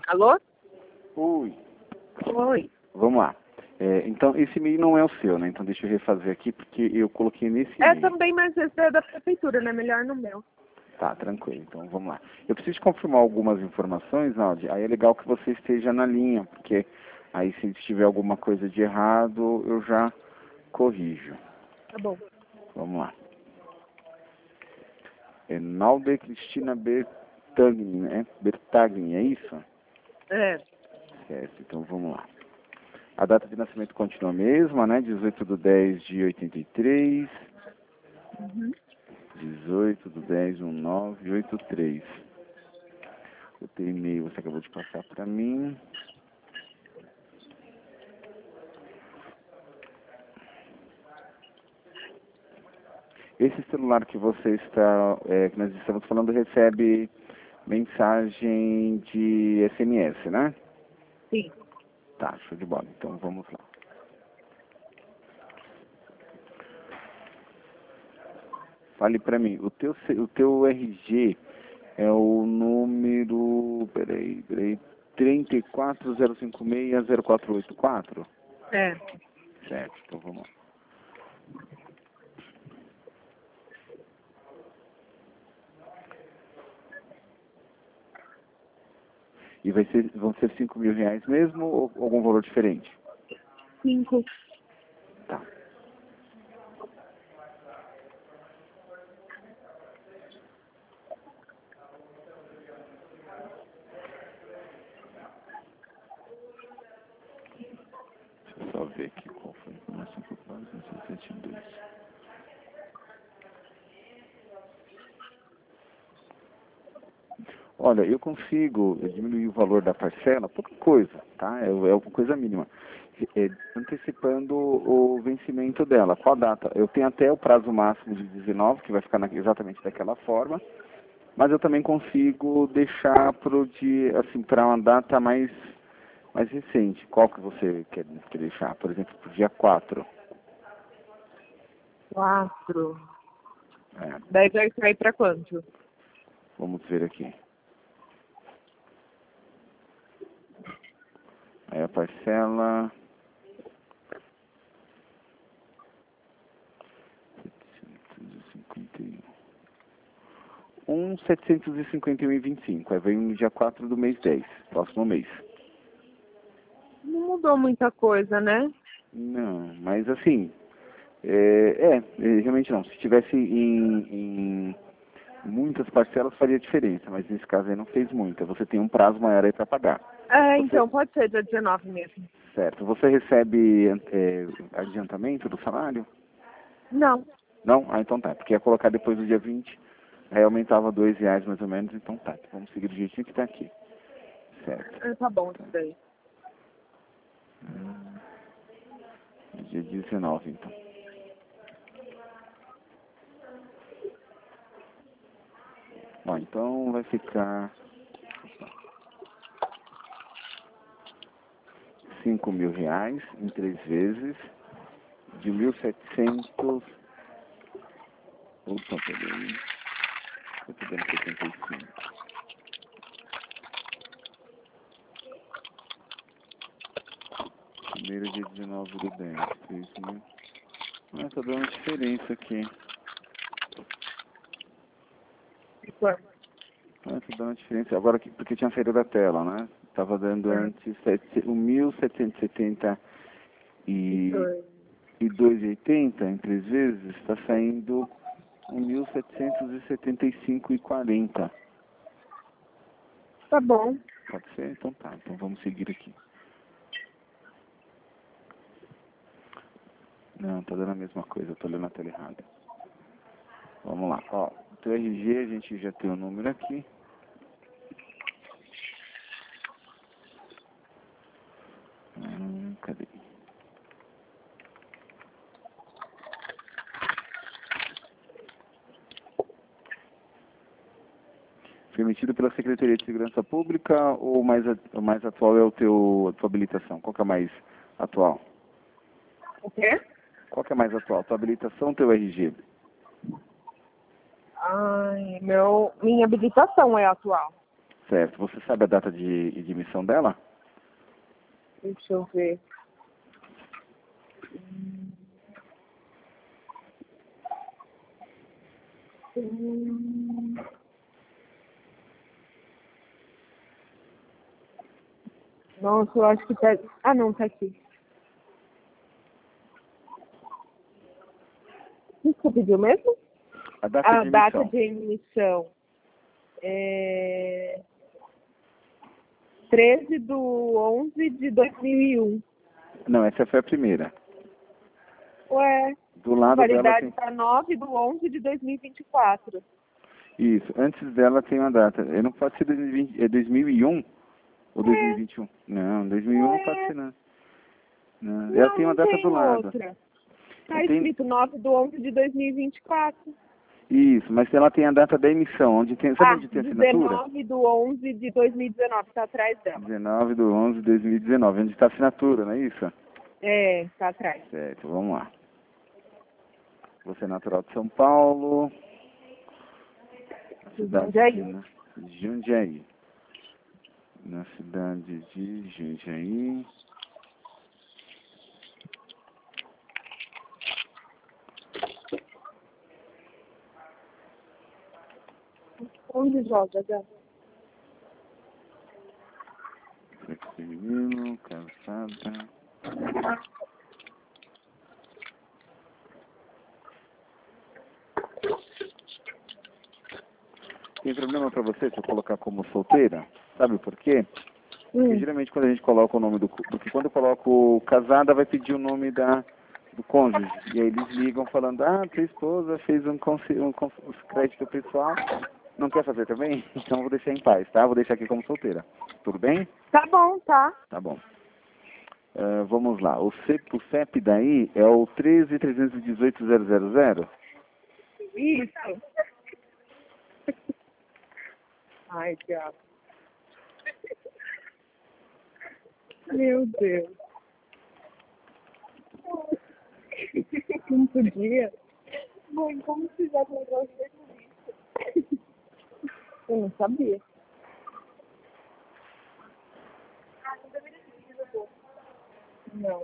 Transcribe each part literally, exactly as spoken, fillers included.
Alô? Oi. Oi. Vamos lá. É, então, esse e-mail não é o seu, né? Então, deixa eu refazer aqui, porque eu coloquei nesse É e-mail. também, mas esse é da prefeitura, né? Melhor no meu. Tá, tranquilo. Então, vamos lá. Eu preciso confirmar algumas informações, Náudia. Aí é legal que você esteja na linha, porque aí se tiver alguma coisa de errado, eu já corrijo. Tá bom. Vamos lá. É Nalde Cristina Bertagni, né? Bertagni, é isso? É. Certo, então vamos lá. A data de nascimento continua a mesma, né? dezoito de dez de oitenta e três. Uhum. dezoito de dez de nove de oitenta e três. O teu e-mail você acabou de passar para mim. Esse celular que você está, é, que nós estamos falando, recebe mensagem de S M S, né? Sim. Tá, show de bola. Então vamos lá. Fale para mim, o teu, C- o teu R G é o número, peraí, peraí, três quatro zero cinco seis zero quatro oito quatro? É. Certo, então vamos lá. E vai ser, vão ser cinco mil reais mesmo ou algum valor diferente? Cinco. Tá. Deixa eu só ver aqui qual foi. cinco quatro sete dois. Olha, eu consigo diminuir o valor da parcela, pouca coisa, tá? É, é uma coisa mínima. É, antecipando o vencimento dela. Qual data? Eu tenho até o prazo máximo de dezenove, que vai ficar na, exatamente daquela forma, mas eu também consigo deixar pro dia, assim, para uma data mais, mais recente. Qual que você quer, quer deixar? Por exemplo, para o dia quatro. Quatro. É, Daí vai sair pra quanto? vamos ver aqui. Aí a parcela... um setecentos e cinquenta e um e vinte e cinco. Aí vem no dia quatro do mês dez, próximo mês. Não mudou muita coisa, né? Não, mas assim, é, é, realmente não. Se tivesse em, em muitas parcelas faria diferença, mas nesse caso aí não fez muita. Você tem um prazo maior aí para pagar. É, Você, então, pode ser dia dezenove mesmo. certo. Você recebe é, adiantamento do salário? Não. Não? Ah, então tá. Porque ia colocar depois do dia vinte, aí aumentava dois reais mais ou menos, então tá. Vamos seguir do jeitinho que tá aqui. Certo. É, tá bom, isso daí. Dia dezenove, então. Bom, então vai ficar cinco mil reais em três vezes de mil e setecentos. Opa, peraí. Eu tô dando setenta e cinco. Primeiro dia dezenove do dez. três mil. Ah, tá dando diferença aqui. E quanto? Ah, tá dando diferença. Agora, que- porque tinha saído da tela, né? Tava dando É. antes sete- o mil setecentos e setenta e Dois. e dois e oitenta em três vezes, está saindo um mil setecentos e setenta e cinco e quarenta. Tá bom. Pode ser? Então tá. Então vamos seguir aqui. Não, tá dando a mesma coisa. Eu tô lendo a tela errada. Vamos lá. Ó, o teu R G a gente já tem o número aqui. Hum, cadê? Permitido pela Secretaria de Segurança Pública ou mais, a- o mais atual é o teu, a tua habilitação? Qual que é mais atual? O quê? Qual que é mais atual? Tua habilitação ou teu R G? Ai, meu, minha habilitação é atual. Certo. Você sabe a data de, de emissão dela? Deixa eu ver. Hum. Nossa, eu acho que tá... Ah, não, tá aqui. O que você pediu mesmo? A data A de emissão. data de emissão é treze de onze de dois mil e um. Não, essa foi a primeira. Ué, Do lado dela validade tem... para nove de onze de dois mil e vinte e quatro. Isso. Antes dela tem uma data. Eh, Não pode ser dois mil e vinte... É dois mil e um ou dois mil e vinte e um? Não, dois mil e um não pode ser, não. Não. Ela Não, tem uma não data tem do lado. outra. Tá Tem... escrito nove de onze de dois mil e vinte e quatro. Isso, mas ela tem a data da emissão, onde tem... Sabe Ah, onde tem a assinatura? dezenove de onze de dois mil e dezenove, tá atrás dela. dezenove de onze de dois mil e dezenove, onde está a assinatura, não é isso? É, tá atrás. Certo, vamos lá. Você é natural de São Paulo, na cidade Jundiaí. de né? Jundiaí. Na cidade de Jundiaí. Onde joga, já? Sexo feminino, calçada. Tem problema pra você se eu colocar como solteira? Sabe por quê? Porque Hum. geralmente quando a gente coloca o nome do... co- Porque quando eu coloco casada, vai pedir o nome da, do cônjuge. E aí eles ligam falando, ah, tua esposa fez um, consi- um cons- crédito pessoal. Não quer fazer também? Então eu vou deixar em paz, tá? Vou deixar aqui como solteira. Tudo bem? Tá bom, tá. Tá bom. Ah, vamos lá. O C, o C E P daí é o treze trezentos e dezoito zero zero zero. Isso. Ai, diabo. Meu Deus. Não podia. Mãe, como você já lembrou disso? Eu não sabia. Não.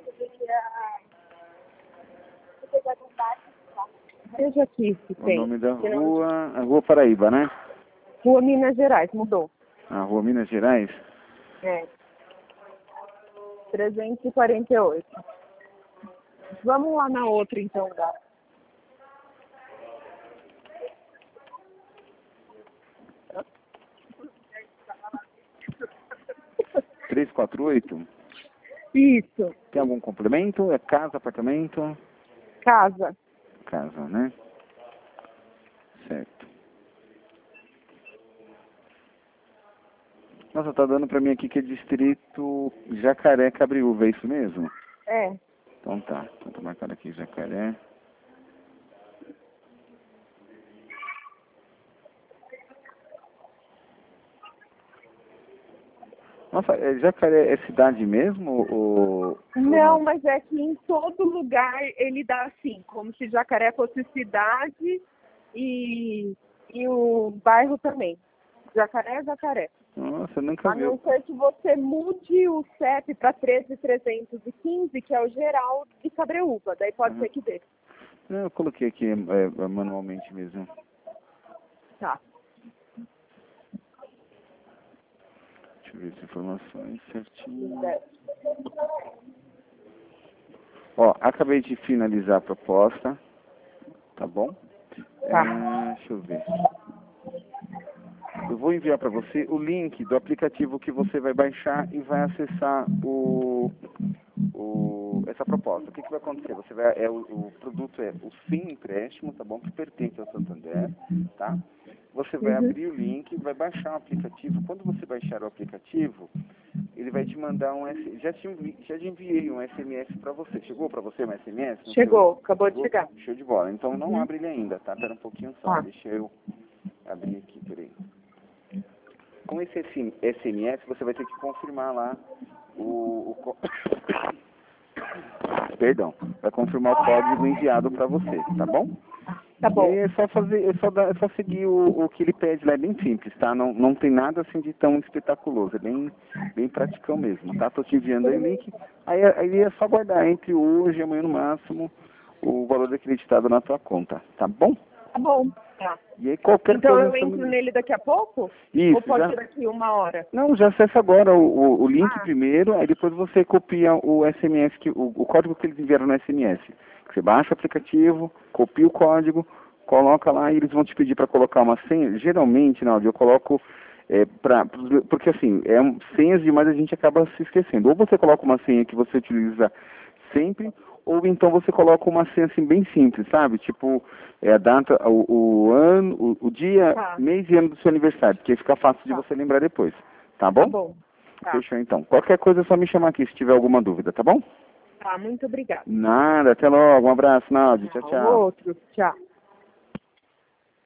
Veja aqui se O tem. nome da Se não- rua... A Rua Paraíba, né? Rua Minas Gerais, mudou. A Rua Minas Gerais. É. trezentos e quarenta e oito. Vamos lá na outra, então, Gá. trezentos e quarenta e oito. Isso. Tem algum complemento? É casa, apartamento? Casa. Casa, né? Certo. Nossa, tá dando pra mim aqui que é distrito Jacaré Cabriúva, é isso mesmo? É. Então tá. Então tá marcado aqui Jacaré. Nossa, é, Jacaré é cidade mesmo? Ou... Não, mas é que em todo lugar ele dá assim, como se Jacaré fosse cidade e, e o bairro também. Jacaré é Jacaré. Nossa, eu nunca A vi. não ser que você mude o C E P para treze trezentos e quinze, que é o geral de Cabreúva. Daí pode Uhum. ser que dê. Não, eu coloquei aqui é, é, manualmente mesmo. Tá. Deixa eu ver as informações certinho. É. Ó, acabei de finalizar a proposta. Tá bom? Tá. É, deixa eu ver. Eu vou enviar para você o link do aplicativo que você vai baixar e vai acessar o, o, essa proposta. O que, que vai acontecer? Você vai, é, o, o produto é o Sim Empréstimo, tá bom? Que pertence ao Santander, tá? Você vai Uhum. abrir o link, vai baixar o aplicativo. Quando você baixar o aplicativo, ele vai te mandar um S M S. Já te, envi, já te enviei um S M S para você. Chegou para você um S M S? Chegou, acabou Chegou? de chegar. Show de bola. Então não Uhum. abre ele ainda, tá? Espera um pouquinho só. Tá. Deixa eu abrir aqui, peraí. Com esse S M S, você vai ter que confirmar lá o... o co- Perdão. Vai confirmar o código enviado para você, tá bom? Tá bom. E é só fazer, é só, dar, é só seguir o, o que ele pede lá, é bem simples, tá? Não, não tem nada assim de tão espetaculoso, é bem, bem praticão mesmo, tá? Tô te enviando aí o link, aí, aí é só guardar entre hoje e amanhã no máximo o valor acreditado na tua conta, tá bom? Tá bom. Tá. E aí qualquer Então coisa... eu entro me... nele daqui a pouco? Isso, Ou pode já... ser daqui uma hora? Não, já acessa agora o, o, o link Ah. primeiro, aí depois você copia o S M S, que, o, o código que eles enviaram no S M S. Você baixa o aplicativo, copia o código, coloca lá e eles vão te pedir para colocar uma senha. Geralmente, Náudio, eu coloco, é, pra, porque assim, é, senhas demais a gente acaba se esquecendo. Ou você coloca uma senha que você utiliza sempre, ou então você coloca uma senha assim bem simples, sabe? Tipo, é a data, o, o ano, o, o dia, Tá. mês e ano do seu aniversário, porque fica fácil de Tá. você lembrar depois. Tá bom? Tá bom. Tá. Fechou então. Qualquer coisa é só me chamar aqui se tiver alguma dúvida, tá bom? Tá, muito obrigada. Nada, até logo. Um abraço, Náudio. Tchau, tchau. Outro. Tchau.